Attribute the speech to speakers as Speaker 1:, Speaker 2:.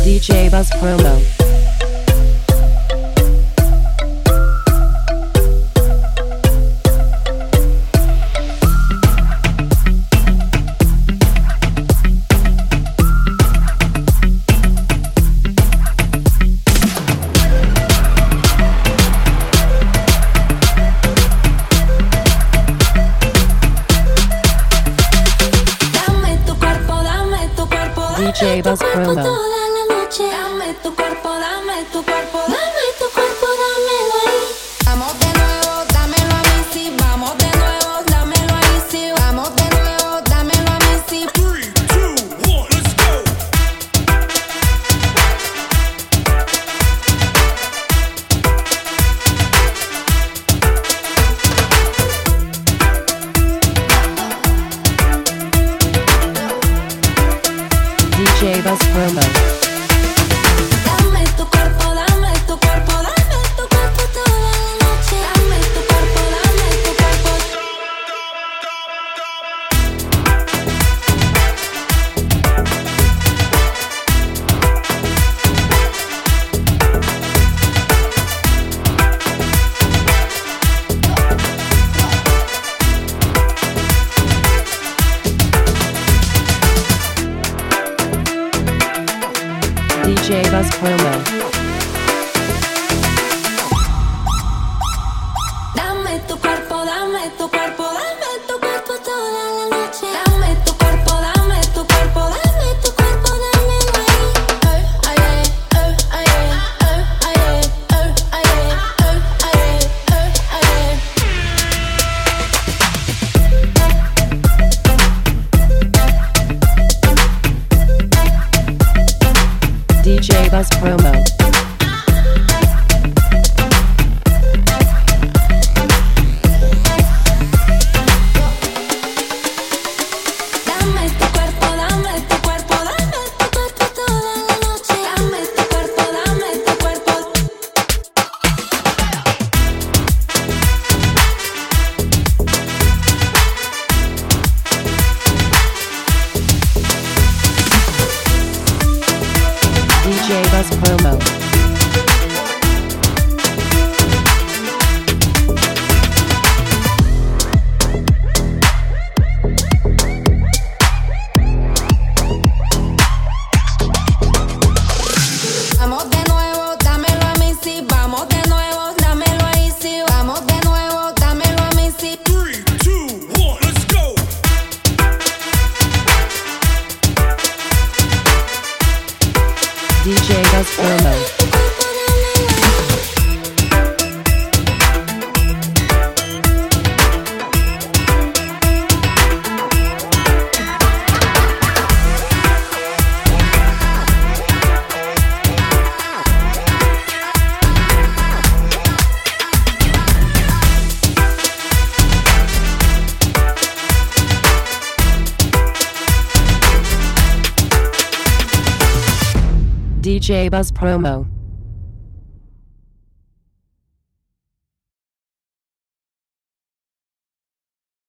Speaker 1: DJ Buzz Promo. DJ Buzz Promo.
Speaker 2: Toda la noche. Dame tu cuerpo, dame tu cuerpo, dame tu cuerpo, dámelo ahí. Vamos de nuevo, dámelo a mí, sí. Vamos de nuevo, dámelo ahí, sí. Vamos de nuevo, dámelo a mí, sí.
Speaker 3: 3, 2, 1, let's go.
Speaker 1: DJ Buzz Promo.
Speaker 2: Dame tu cuerpo, dame tu cuerpo, dame tu cuerpo toda la noche. Dame tu cuerpo, dame tu cuerpo.
Speaker 1: DJ Buzz Promo.
Speaker 2: Dame tu cuerpo, dame tu cuerpo, dame tu cuerpo toda la noche. Dame tu cuerpo, dame tu cuerpo, dame tu cuerpo, dámelo ahí. Ay, ay, ay, ay, ay, ay,
Speaker 1: DJ Buzz Promo.
Speaker 2: Dame tu cuerpo, dame tu cuerpo, dame tu cuerpo toda la noche. Dame tu cuerpo, dame tu cuerpo.
Speaker 1: DJ Buzz Promo.
Speaker 2: Vamos de nuevo, dámelo a mí, sí. Vamos de nuevo, dámelo ahí, sí. Vamos de nuevo, dámelo a mí, sí.
Speaker 3: 3, 2, 1, let's go.
Speaker 1: DJ Buzz Promo.
Speaker 2: Tu cuerpo, dámelo ahí.
Speaker 1: DJ Buzz Promo.